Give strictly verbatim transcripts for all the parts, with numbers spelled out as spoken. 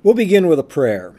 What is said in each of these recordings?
We'll begin with a prayer.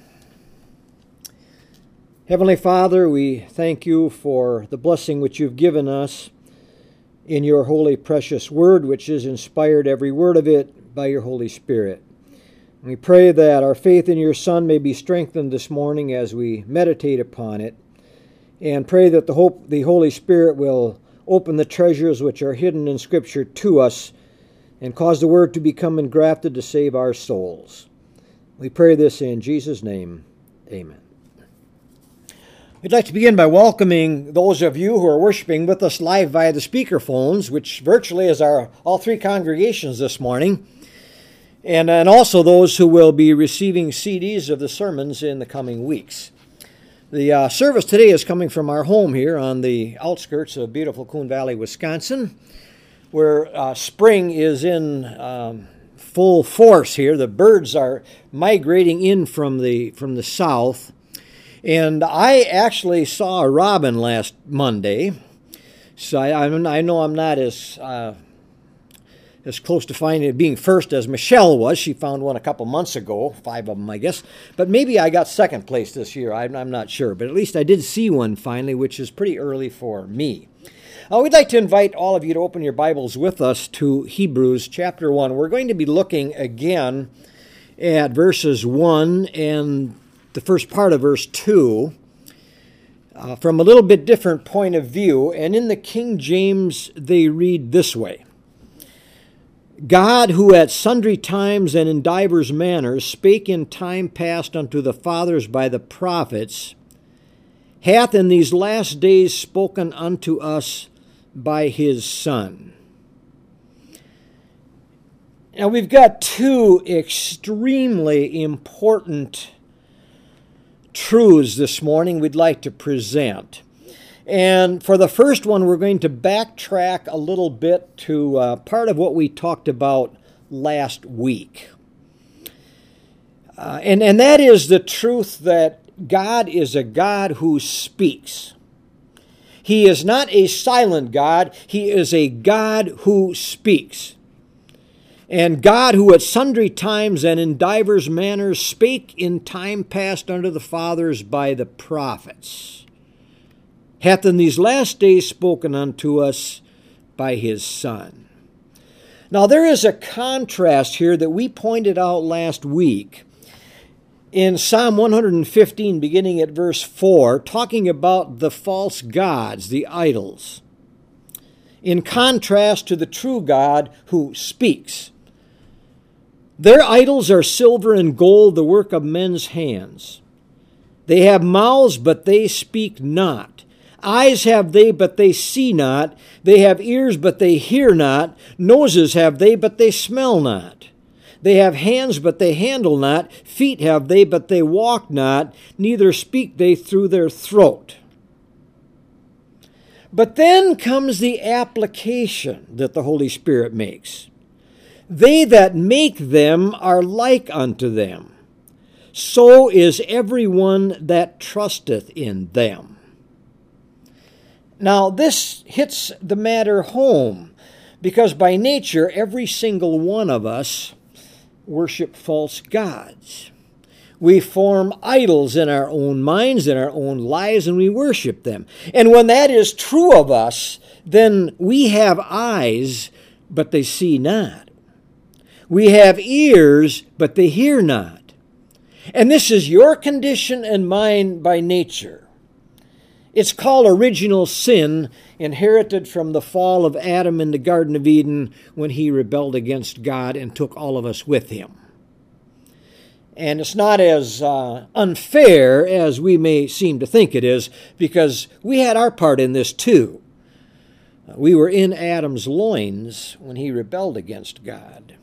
Heavenly Father, we thank you for the blessing which you've given us in your holy, precious word, which is inspired, every word of it, by your Holy Spirit. We pray that our faith in your Son may be strengthened this morning as we meditate upon it, and pray that the hope, the Holy Spirit will open the treasures which are hidden in Scripture to us and cause the word to become engrafted to save our souls. We pray this in Jesus' name. Amen. We'd like to begin by welcoming those of you who are worshiping with us live via the speakerphones, which virtually is our all three congregations this morning, and, and also those who will be receiving C Ds of the sermons in the coming weeks. The uh, service today is coming from our home here on the outskirts of beautiful Coon Valley, Wisconsin, where uh, spring is in um, full force here. The birds are migrating in from the from the south. And I actually saw a robin last Monday, so I, I know I'm not as uh, as close to finding it being first as Michelle was. She found one a couple months ago, five of them, I guess. But maybe I got second place this year. I'm, I'm not sure. But at least I did see one finally, which is pretty early for me. Uh, we'd like to invite all of you to open your Bibles with us to Hebrews chapter one. We're going to be looking again at verses one and the first part of verse two uh, from a little bit different point of view. And in the King James, they read this way: God, who at sundry times and in divers manners spake in time past unto the fathers by the prophets, hath in these last days spoken unto us by his Son. Now we've got two extremely important truths this morning we'd like to present. And for the first one, we're going to backtrack a little bit to uh, part of what we talked about last week. Uh, and, and that is the truth that God is a God who speaks. He is not a silent God. He is a God who speaks. And God, who at sundry times and in divers manners spake in time past unto the fathers by the prophets, hath in these last days spoken unto us by his Son. Now there is a contrast here that we pointed out last week in Psalm one fifteen, beginning at verse four, talking about the false gods, the idols, in contrast to the true God who speaks. Their idols are silver and gold, the work of men's hands. They have mouths, but they speak not. Eyes have they, but they see not. They have ears, but they hear not. Noses have they, but they smell not. They have hands, but they handle not. Feet have they, but they walk not. Neither speak they through their throat. But then comes the application that the Holy Spirit makes. They that make them are like unto them. So is every one that trusteth in them. Now this hits the matter home, because by nature every single one of us worship false gods. We form idols in our own minds, in our own lives, and we worship them. And when that is true of us, then we have eyes, but they see not. We have ears, but they hear not. And this is your condition and mine by nature. It's called original sin, inherited from the fall of Adam in the Garden of Eden when he rebelled against God and took all of us with him. And it's not as uh, unfair as we may seem to think it is, because we had our part in this too. We were in Adam's loins when he rebelled against God.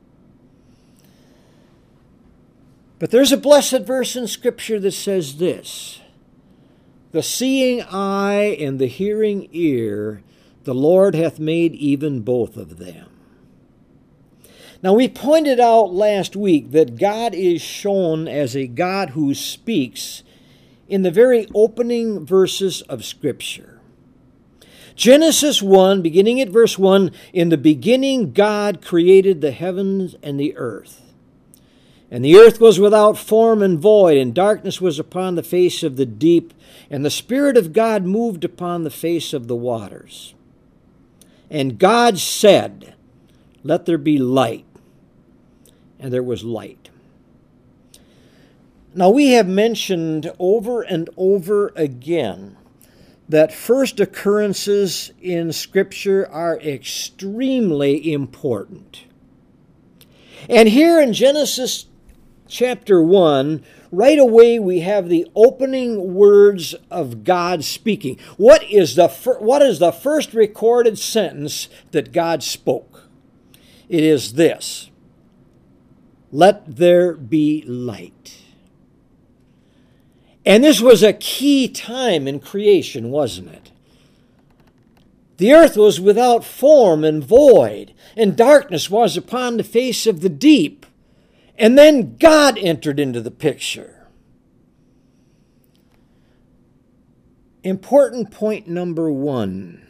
But there's a blessed verse in Scripture that says this: the seeing eye and the hearing ear, the Lord hath made even both of them. Now we pointed out last week that God is shown as a God who speaks in the very opening verses of Scripture. Genesis one, beginning at verse one, in the beginning God created the heavens and the earth. And the earth was without form and void, and darkness was upon the face of the deep, and the Spirit of God moved upon the face of the waters. And God said, "Let there be light." And there was light. Now we have mentioned over and over again that first occurrences in Scripture are extremely important. And here in Genesis chapter one, right away we have the opening words of God speaking. What is the fir- what is the first recorded sentence that God spoke? It is this: "Let there be light." And this was a key time in creation, wasn't it? The earth was without form and void, and darkness was upon the face of the deep. And then God entered into the picture. Important point number one.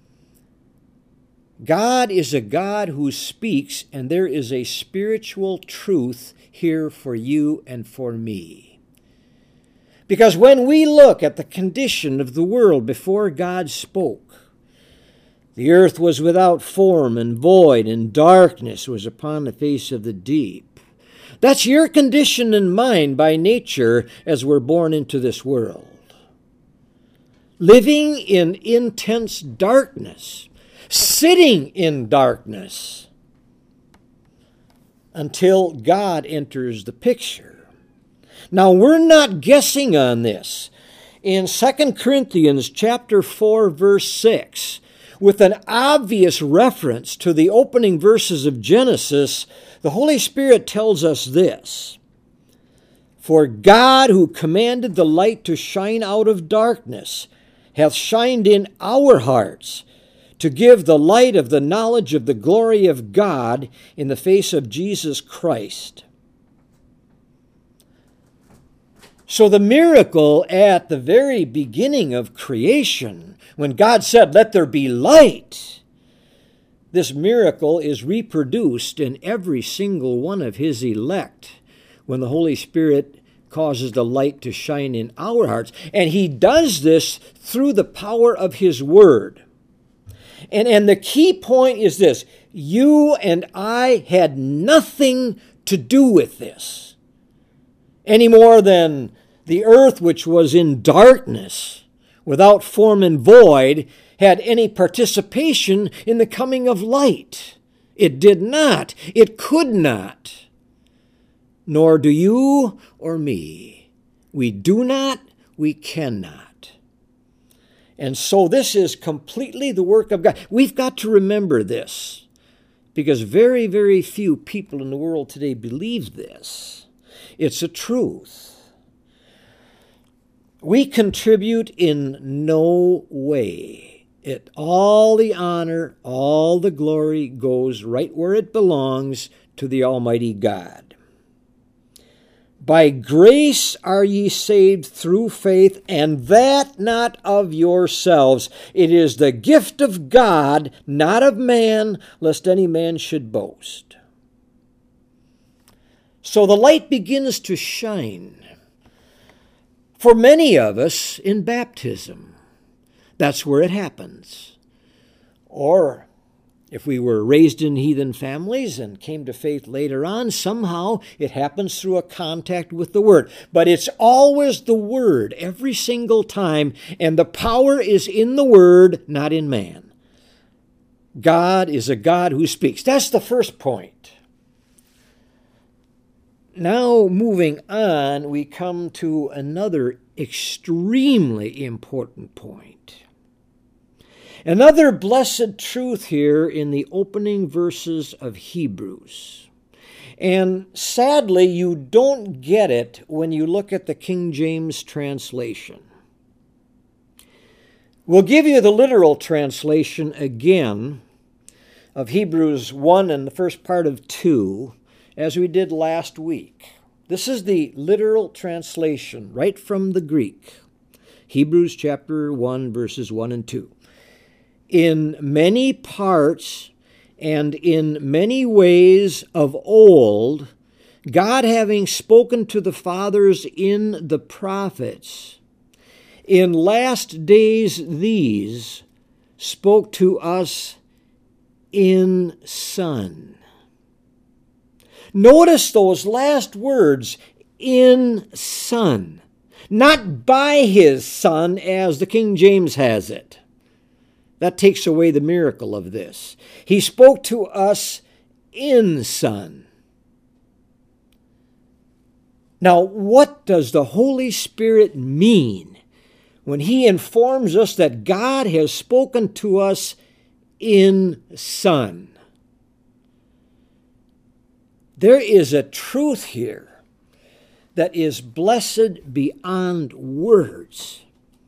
God is a God who speaks, and there is a spiritual truth here for you and for me. Because when we look at the condition of the world before God spoke, the earth was without form and void, and darkness was upon the face of the deep. That's your condition and mine by nature as we're born into this world. Living in intense darkness, sitting in darkness, until God enters the picture. Now, we're not guessing on this. In Second Corinthians chapter four, verse six, with an obvious reference to the opening verses of Genesis, the Holy Spirit tells us this: "For God, who commanded the light to shine out of darkness, hath shined in our hearts, to give the light of the knowledge of the glory of God in the face of Jesus Christ." So the miracle at the very beginning of creation, when God said, "Let there be light," this miracle is reproduced in every single one of His elect when the Holy Spirit causes the light to shine in our hearts. And He does this through the power of His Word. And, and the key point is this: you and I had nothing to do with this, any more than the earth, which was in darkness, without form and void, had any participation in the coming of light. It did not. It could not. Nor do you or me. We do not, we cannot. And so this is completely the work of God. We've got to remember this, because very, very few people in the world today believe this. It's a truth. We contribute in no way. It, all the honor, all the glory goes right where it belongs, to the Almighty God. By grace are ye saved through faith, and that not of yourselves. It is the gift of God, not of man, lest any man should boast. So the light begins to shine for many of us in baptism. That's where it happens. Or if we were raised in heathen families and came to faith later on, somehow it happens through a contact with the Word. But it's always the Word every single time, and the power is in the Word, not in man. God is a God who speaks. That's the first point. Now, moving on, we come to another extremely important point. Another blessed truth here in the opening verses of Hebrews. And sadly, you don't get it when you look at the King James translation. We'll give you the literal translation again of Hebrews one and the first part of two, as we did last week. This is the literal translation, right from the Greek. Hebrews chapter one, verses one and two. In many parts and in many ways of old, God having spoken to the fathers in the prophets, in last days these spoke to us in Son. Notice those last words, in Son. Not by His Son, as the King James has it. That takes away the miracle of this. He spoke to us in Son. Now, what does the Holy Spirit mean when He informs us that God has spoken to us in Son? There is a truth here that is blessed beyond words.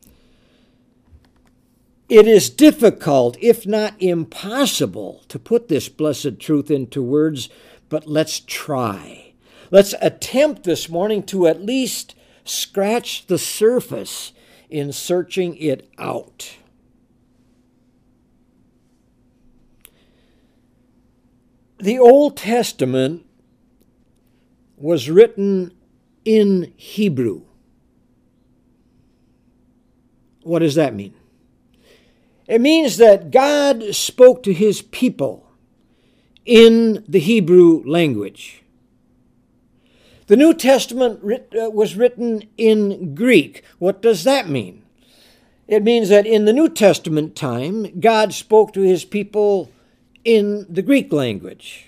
It is difficult, if not impossible, to put this blessed truth into words, but let's try. Let's attempt this morning to at least scratch the surface in searching it out. The Old Testament was written in Hebrew. What does that mean? It means that God spoke to His people in the Hebrew language. The New Testament writ- uh, was written in Greek. What does that mean? It means that in the New Testament time, God spoke to His people in the Greek language.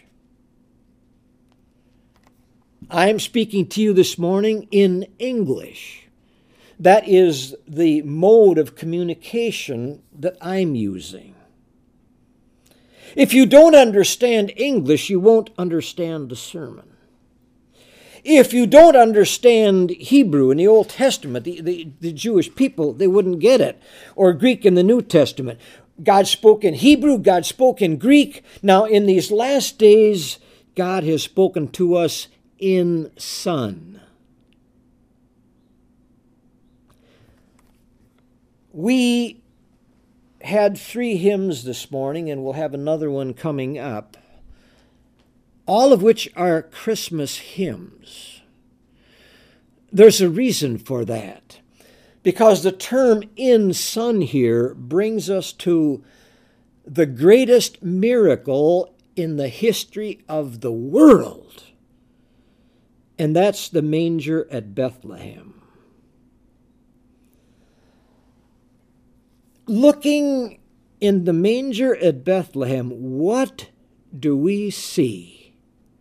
I'm speaking to you this morning in English. That is the mode of communication that I'm using. If you don't understand English, you won't understand the sermon. If you don't understand Hebrew in the Old Testament, the, the, the Jewish people, they wouldn't get it. Or Greek in the New Testament. God spoke in Hebrew, God spoke in Greek. Now, in these last days, God has spoken to us in Son. We had three hymns this morning, and we'll have another one coming up, all of which are Christmas hymns. There's a reason for that, because the term in Son here brings us to the greatest miracle in the history of the world. And that's the manger at Bethlehem. Looking in the manger at Bethlehem, what do we see?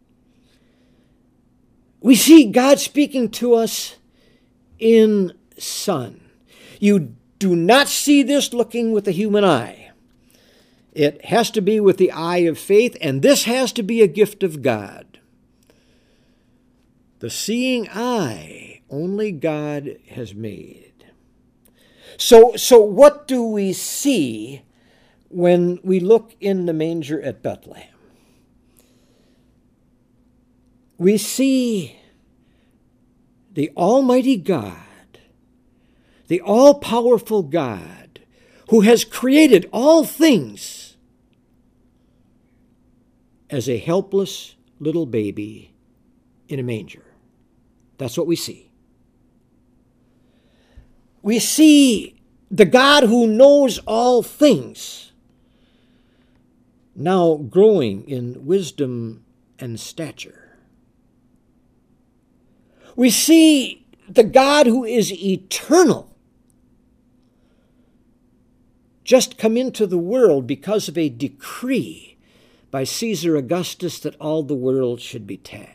We see God speaking to us in Son. You do not see this looking with the human eye. It has to be with the eye of faith, and this has to be a gift of God. The seeing eye only God has made. So, so what do we see when we look in the manger at Bethlehem? We see the Almighty God, the all-powerful God, who has created all things, as a helpless little baby in a manger. That's what we see. We see the God who knows all things now growing in wisdom and stature. We see the God who is eternal just come into the world because of a decree by Caesar Augustus that all the world should be taxed.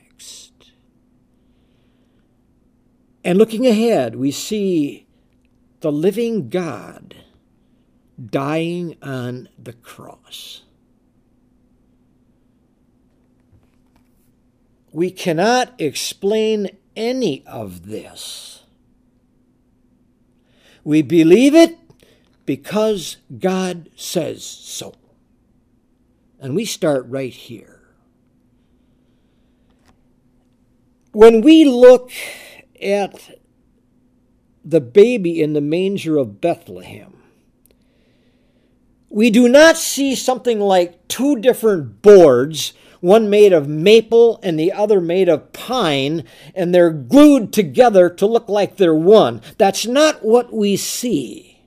And looking ahead, we see the living God dying on the cross. We cannot explain any of this. We believe it because God says so. And we start right here. When we look at the baby in the manger of Bethlehem, we do not see something like two different boards one made of maple and the other made of pine, and they're glued together to look like they're one. That's not what we see.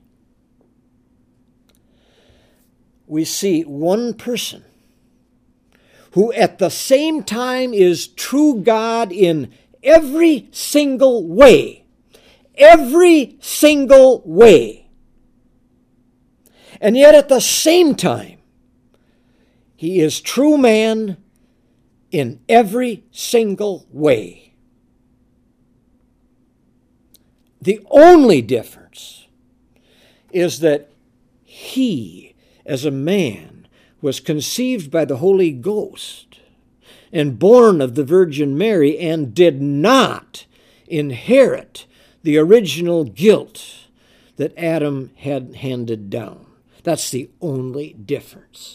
We see one person who at the same time is true God in every single way. Every single way. And yet at the same time, he is true man in every single way. The only difference is that he, as a man, was conceived by the Holy Ghost and born of the Virgin Mary and did not inherit the original guilt that Adam had handed down. That's the only difference.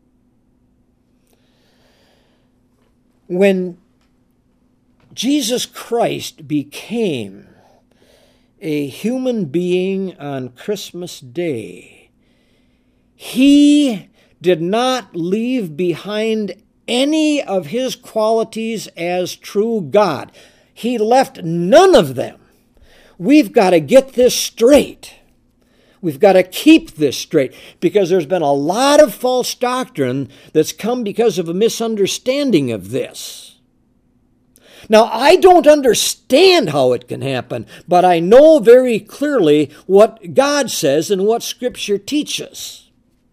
When Jesus Christ became a human being on Christmas Day, he did not leave behind any of his qualities as true God. He left none of them. We've got to get this straight. We've got to keep this straight, because there's been a lot of false doctrine that's come because of a misunderstanding of this. Now, I don't understand how it can happen, but I know very clearly what God says and what Scripture teaches.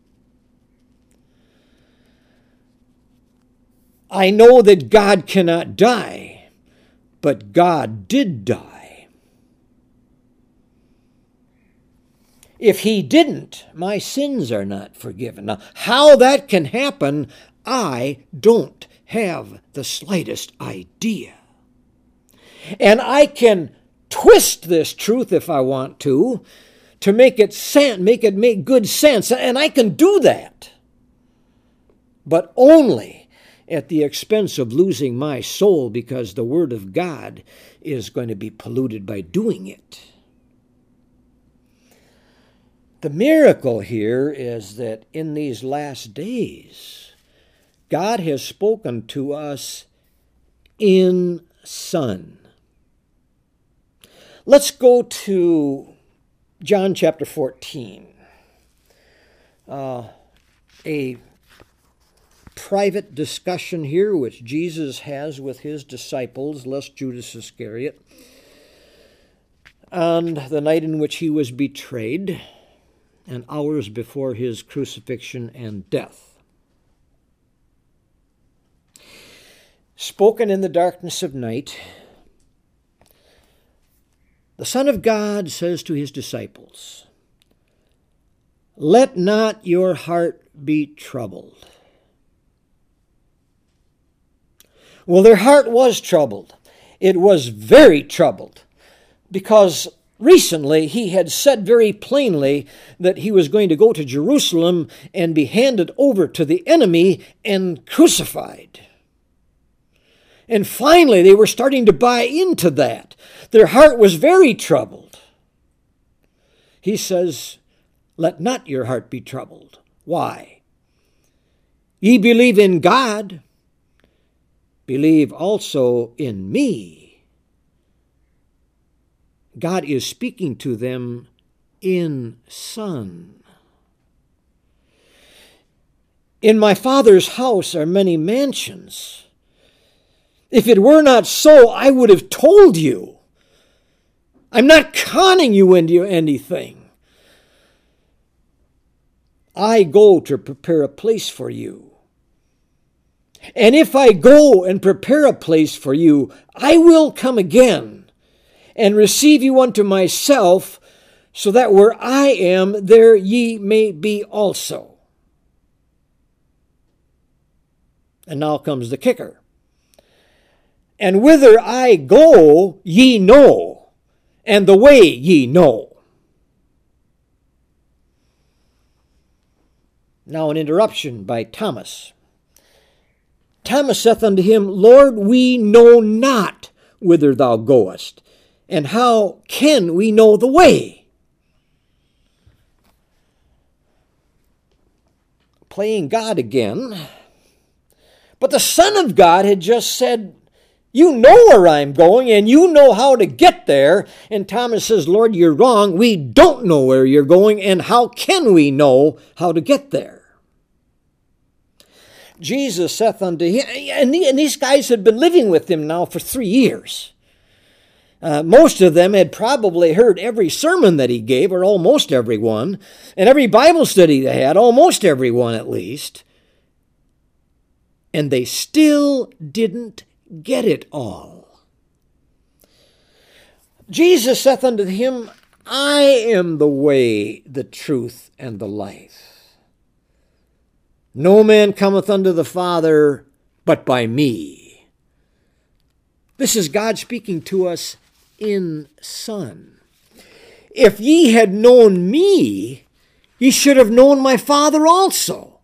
I know that God cannot die, but God did die. If he didn't, my sins are not forgiven. Now, how that can happen, I don't have the slightest idea. And I can twist this truth if I want to, to make it sen- make it make good sense, and I can do that. But only at the expense of losing my soul, because the Word of God is going to be polluted by doing it. The miracle here is that in these last days, God has spoken to us in Son. Let's go to John chapter fourteen, uh, a private discussion here which Jesus has with his disciples, lest Judas Iscariot, on the night in which he was betrayed, and hours before his crucifixion and death. Spoken in the darkness of night, the Son of God says to his disciples, "Let not your heart be troubled." Well, their heart was troubled. It was very troubled, because recently, he had said very plainly that he was going to go to Jerusalem and be handed over to the enemy and crucified. And finally, they were starting to buy into that. Their heart was very troubled. He says, "Let not your heart be troubled." Why? "Ye believe in God, believe also in me." God is speaking to them in Son. "In my Father's house are many mansions. If it were not so, I would have told you. I'm not conning you into anything. I go to prepare a place for you. And if I go and prepare a place for you, I will come again and receive you unto myself, so that where I am, there ye may be also." And now comes the kicker. "And whither I go, ye know, and the way ye know." Now an interruption by Thomas. Thomas saith unto him, "Lord, we know not whither thou goest, and how can we know the way?" Playing God again. But the Son of God had just said, you know where I'm going, and you know how to get there. And Thomas says, Lord, you're wrong. We don't know where you're going, and how can we know how to get there? Jesus saith unto him, and these guys had been living with him now for three years. Uh, most of them had probably heard every sermon that he gave, or almost every one, and every Bible study they had, almost every one at least. And they still didn't get it all. Jesus saith unto him, I am the way, the truth, and the life. No man cometh unto the Father but by me. This is God speaking to us in Son. If ye had known me, ye should have known my Father also.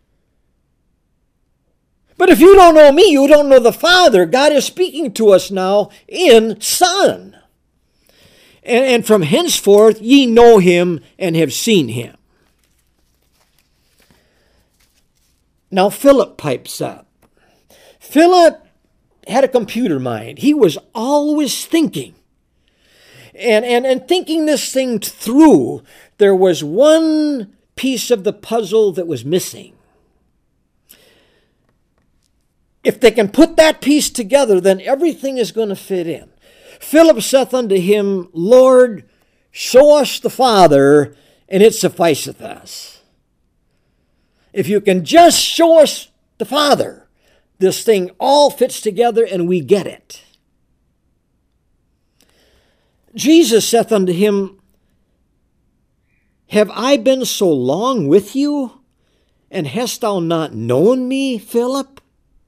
But if you don't know me, you don't know the Father. God is speaking to us now in Son. And, and from henceforth ye know him and have seen him. Now Philip pipes up. Philip had a computer mind. He was always thinking. And, and, and thinking this thing through, there was one piece of the puzzle that was missing. If they can put that piece together, then everything is going to fit in. Philip saith unto him, Lord, show us the Father, and it sufficeth us. If you can just show us the Father, this thing all fits together and we get it. Jesus saith unto him, have I been so long with you, and hast thou not known me, Philip?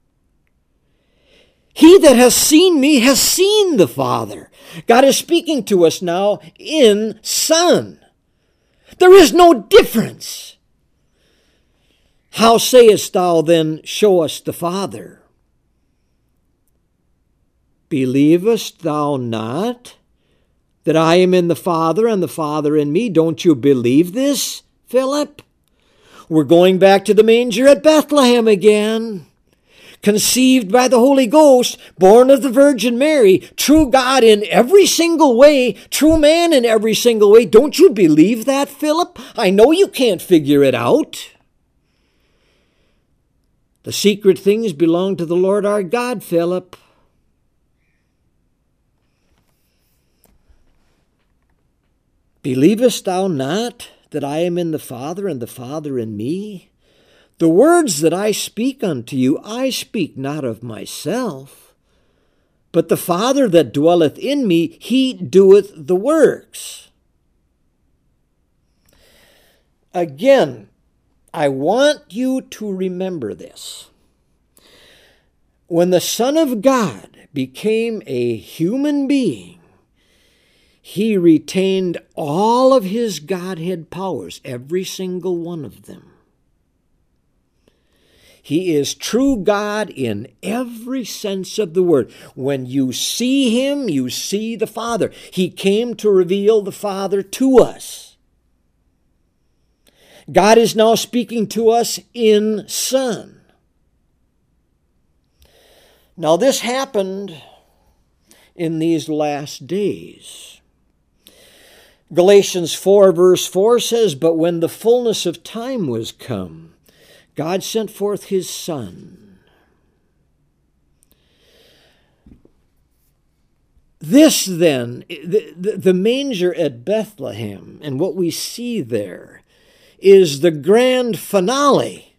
He that has seen me has seen the Father. God is speaking to us now in Son. There is no difference. How sayest thou then, show us the Father? Believest thou not that I am in the Father and the Father in me? Don't you believe this, Philip? We're going back to the manger at Bethlehem again. Conceived by the Holy Ghost, born of the Virgin Mary, true God in every single way, true man in every single way. Don't you believe that, Philip? I know you can't figure it out. The secret things belong to the Lord our God, Philip. Believest thou not that I am in the Father and the Father in me? The words that I speak unto you, I speak not of myself, but the Father that dwelleth in me, he doeth the works. Again, I want you to remember this. When the Son of God became a human being, he retained all of his Godhead powers, every single one of them. He is true God in every sense of the word. When you see him, you see the Father. He came to reveal the Father to us. God is now speaking to us in Son. Now this happened in these last days. Galatians four verse four says, but when the fullness of time was come, God sent forth his Son. This then, the, the, the manger at Bethlehem and what we see there is the grand finale.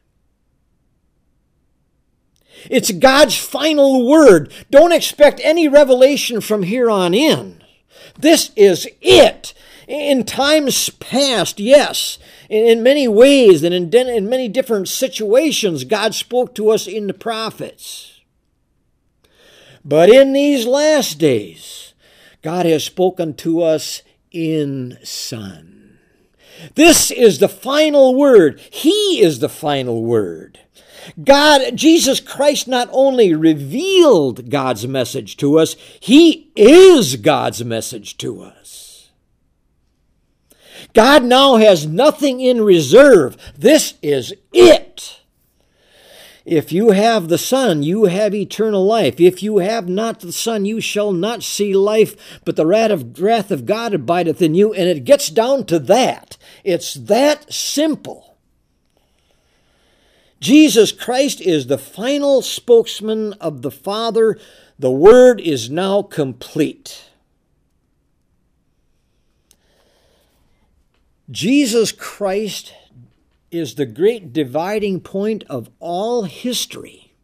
It's God's final word. Don't expect any revelation from here on in. This is it. In times past, yes, in many ways and in, in many different situations, God spoke to us in the prophets. But in these last days, God has spoken to us in Son. This is the final word. He is the final word. God, Jesus Christ not only revealed God's message to us, he is God's message to us. God now has nothing in reserve. This is it. If you have the Son, you have eternal life. If you have not the Son, you shall not see life, but the wrath of, wrath of God abideth in you. And it gets down to that. It's that simple. Jesus Christ is the final spokesman of the Father. The Word is now complete. Jesus Christ is the great dividing point of all history.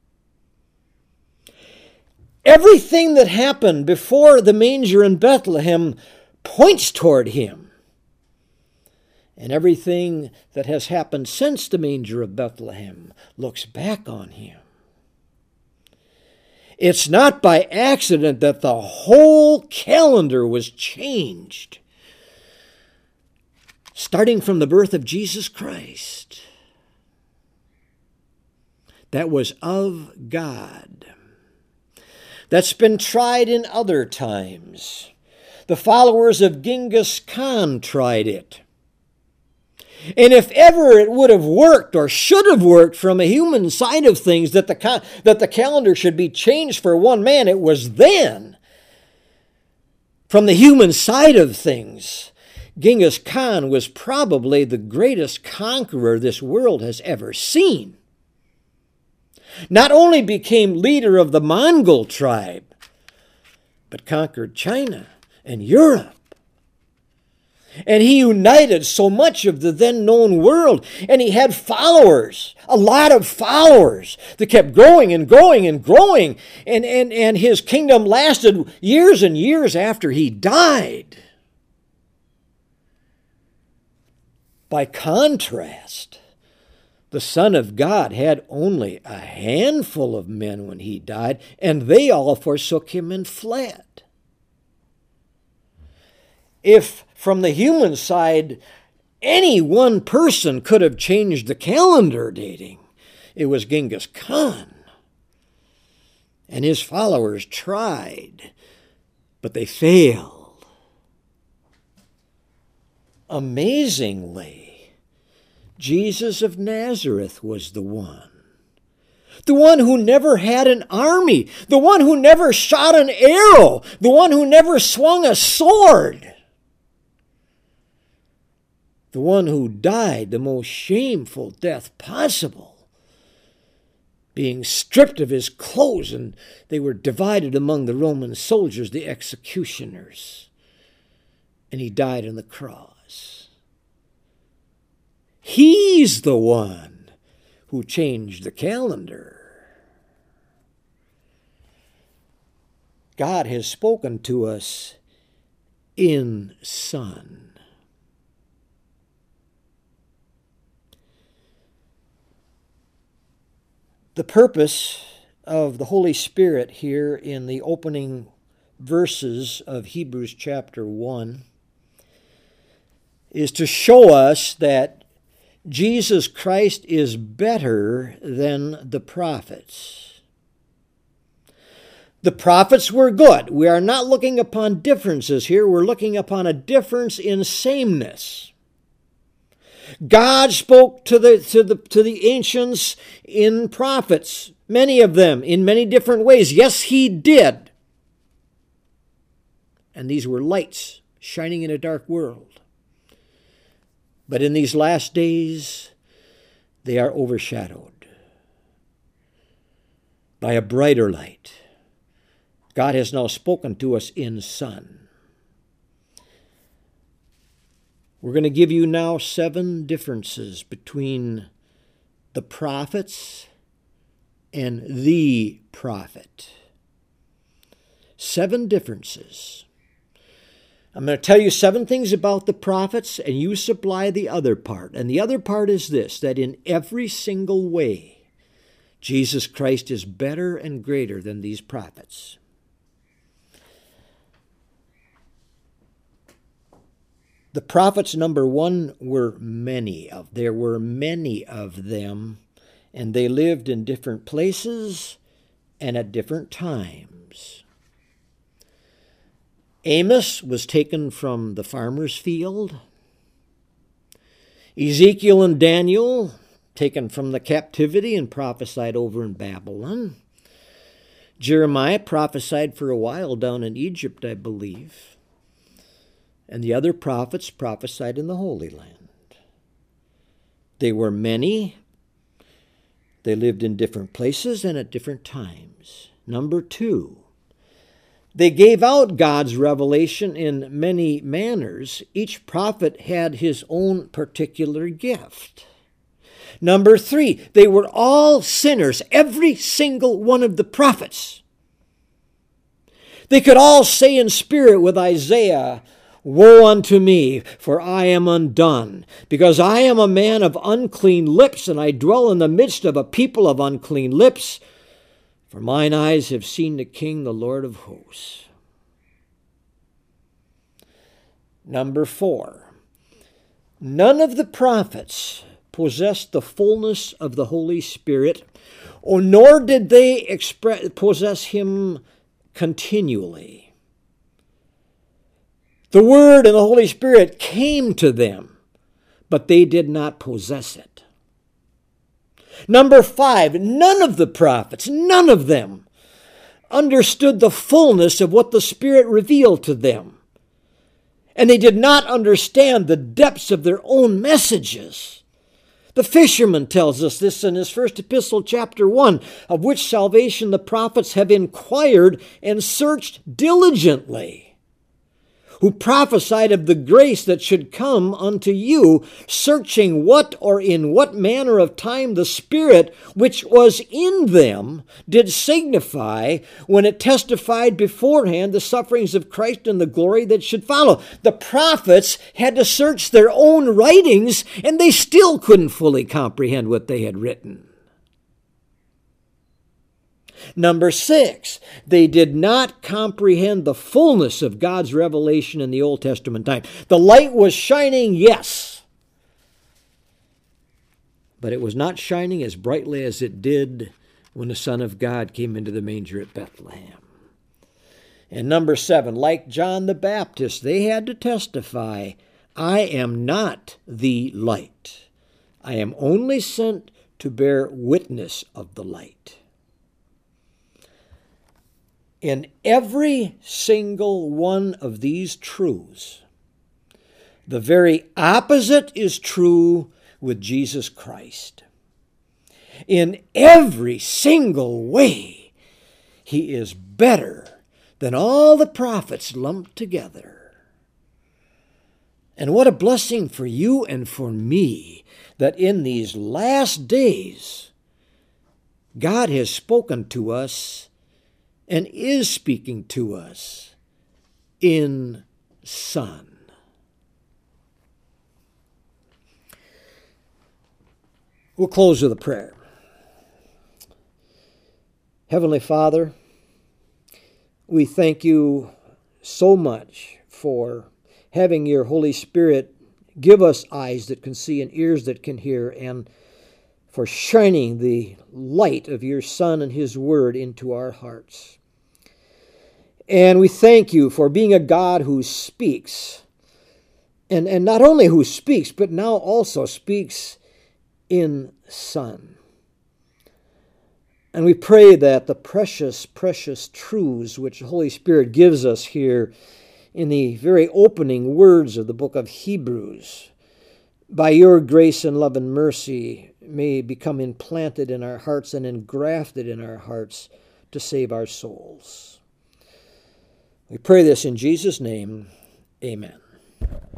Everything that happened before the manger in Bethlehem points toward him. And everything that has happened since the manger of Bethlehem looks back on him. It's not by accident that the whole calendar was changed, starting from the birth of Jesus Christ. That was of God. That's been tried in other times. The followers of Genghis Khan tried it. And if ever it would have worked or should have worked from a human side of things that the, that the calendar should be changed for one man, it was then. From the human side of things, Genghis Khan was probably the greatest conqueror this world has ever seen. Not only became leader of the Mongol tribe, but conquered China and Europe. And he united so much of the then known world. And he had followers, a lot of followers that kept growing and growing and growing. And, and, and his kingdom lasted years and years after he died. By contrast, the Son of God had only a handful of men when he died, and they all forsook him and fled. If from the human side, any one person could have changed the calendar dating, it was Genghis Khan. And his followers tried, but they failed. Amazingly, Jesus of Nazareth was the one. The one who never had an army. The one who never shot an arrow. The one who never swung a sword. The one who died the most shameful death possible, being stripped of his clothes, and they were divided among the Roman soldiers, the executioners, and he died on the cross. He's the one who changed the calendar. God has spoken to us in Son. The purpose of the Holy Spirit here in the opening verses of Hebrews chapter one is to show us that Jesus Christ is better than the prophets. The prophets were good. We are not looking upon differences here. We're looking upon a difference in sameness. God spoke to the, to the, to the ancients in prophets, many of them, in many different ways. Yes, he did. And these were lights shining in a dark world. But in these last days, they are overshadowed by a brighter light. God has now spoken to us in Son. We're going to give you now seven differences between the prophets and the prophet. Seven differences. I'm going to tell you seven things about the prophets, and you supply the other part. And the other part is this, that in every single way, Jesus Christ is better and greater than these prophets. The prophets, number one, were many of. There were many of them, and they lived in different places and at different times. Amos was taken from the farmer's field. Ezekiel and Daniel taken from the captivity and prophesied over in Babylon. Jeremiah prophesied for a while down in Egypt, I believe. And the other prophets prophesied in the Holy Land. They were many. They lived in different places and at different times. Number two, they gave out God's revelation in many manners. Each prophet had his own particular gift. Number three, they were all sinners, every single one of the prophets. They could all say in spirit with Isaiah, "Woe unto me, for I am undone, because I am a man of unclean lips, and I dwell in the midst of a people of unclean lips. For mine eyes have seen the King, the Lord of hosts." Number four, none of the prophets possessed the fullness of the Holy Spirit, or nor did they express, possess him continually. The Word and the Holy Spirit came to them, but they did not possess it. Number five, none of the prophets, none of them, understood the fullness of what the Spirit revealed to them. And they did not understand the depths of their own messages. The fisherman tells us this in his first epistle, chapter one, of which salvation the prophets have inquired and searched diligently, who prophesied of the grace that should come unto you, searching what or in what manner of time the Spirit which was in them did signify when it testified beforehand the sufferings of Christ and the glory that should follow. The prophets had to search their own writings, and they still couldn't fully comprehend what they had written. Number six, they did not comprehend the fullness of God's revelation in the Old Testament time. The light was shining, yes, but it was not shining as brightly as it did when the Son of God came into the manger at Bethlehem. And number seven, like John the Baptist, they had to testify, "I am not the light. I am only sent to bear witness of the light." In every single one of these truths, the very opposite is true with Jesus Christ. In every single way, he is better than all the prophets lumped together. And what a blessing for you and for me that in these last days, God has spoken to us and is speaking to us in Son. We'll close with a prayer. Heavenly Father, we thank you so much for having your Holy Spirit give us eyes that can see and ears that can hear, and for shining the light of your Son and his Word into our hearts. And we thank you for being a God who speaks, and, and not only who speaks, but now also speaks in Son. And we pray that the precious, precious truths which the Holy Spirit gives us here in the very opening words of the book of Hebrews, by your grace and love and mercy, may become implanted in our hearts and engrafted in our hearts to save our souls. We pray this in Jesus' name. Amen.